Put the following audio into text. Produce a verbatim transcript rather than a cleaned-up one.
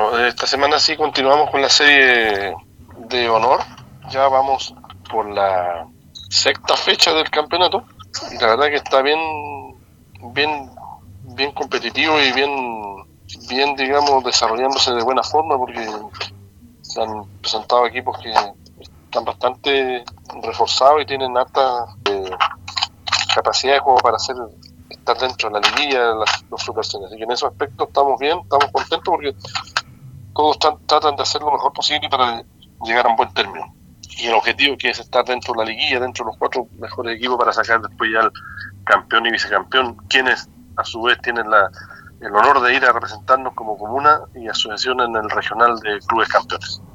Bueno, esta semana sí continuamos con la serie de honor. Ya vamos por la sexta fecha del campeonato. Y la verdad que está bien, bien, bien competitivo y bien, bien, digamos, desarrollándose de buena forma, porque se han presentado equipos que están bastante reforzados y tienen alta eh, capacidad de juego para hacer estar dentro de la liguilla, las, los supercines. Así que en esos aspectos estamos bien, estamos contentos porque todos están, tratan de hacer lo mejor posible para llegar a un buen término. Y el objetivo que es estar dentro de la liguilla, dentro de los cuatro mejores equipos para sacar después ya el campeón y vicecampeón, quienes a su vez tienen la, el honor de ir a representarnos como comuna y asociación en el regional de clubes campeones.